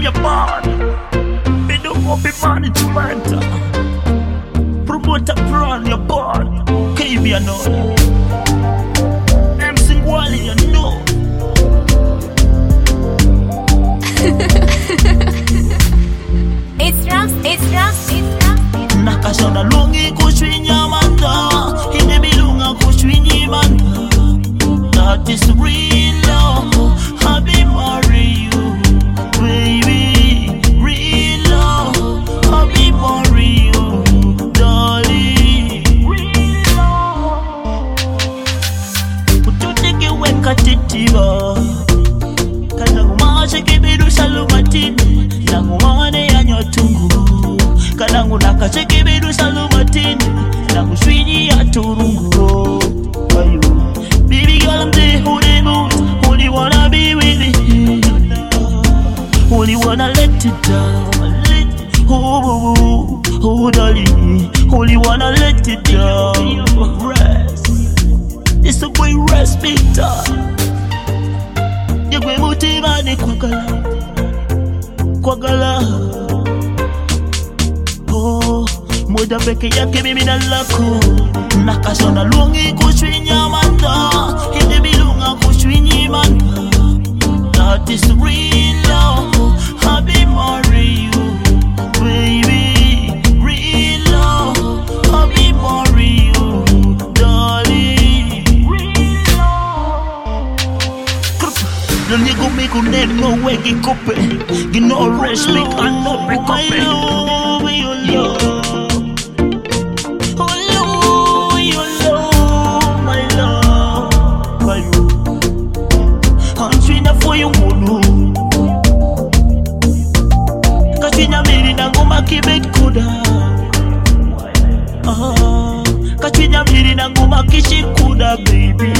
your band. Me do up in management. Promoter brand your band. KB you know. MC Wally you know. It's Rams. Nakashona lungi kushwinya manda. Hine bilunga kushwinyi manda. That is real love. Happy marry you, baby. Real love. Happy marry you, darling. Real love. Ututeke weka titiba. Kana ngumaje kibidu salumatini. Na ngumane ya nyotungu. Kana ngunakaje kibidu salumatini. Na ngushwinyi ya turungu. Baby girl, I'm there, holy moon. Only wanna be with you. Only wanna let it down. Oh, darling. Only wanna let it down. Rest. It's a boy rest, big time. Yegwe mutima ni kwagala. Oh, moda peke yake mimi na lako. Nakashona lungi kushwinya manda. Hinde bilunga kushwinyi manda. That is real love. Happy marry you, baby. Real love. Happy marry you, darling. Real love. Don't you go make a name no way get copy. You know rest me and no break up. Kachinya miri na nguma kishikuda, baby.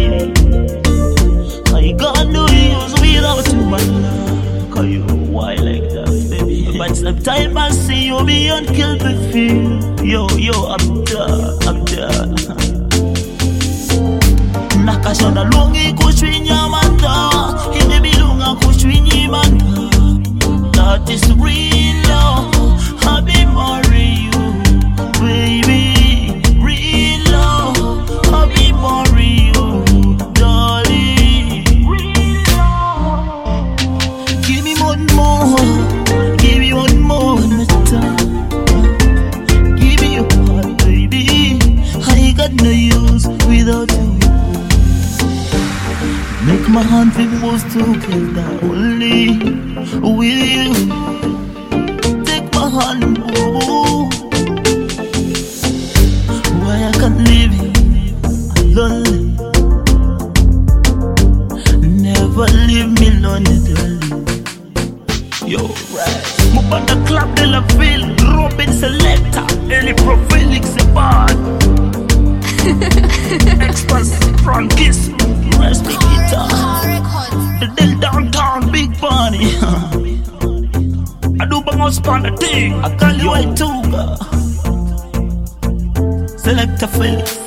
I got no use without you, my love. Cause you why like that, baby? But sometimes I see you beyond kill the feel. Yo, I'm done. Nakashona lungi kushwinya manda. Hinde bilunga kushwinyi manda. That is real love. Happy marry you, baby. Real love. Happy marry you, darling. Real love. Give me one more. Give me one more time. Give me your heart, baby. I got no use without you. Make my hand feel most together only with you. Take my hand, oh. Why I can't leave you lonely. Never leave me lonely, darling. Yo, right. Move on the club de la ville. Robin Selector. Eli Pro Felix Ebad. Express from Kiss. Rest me guitar. The Del Downtown Big Bunny. I do bang on span the thing. I call you a tuga. Selector Felix.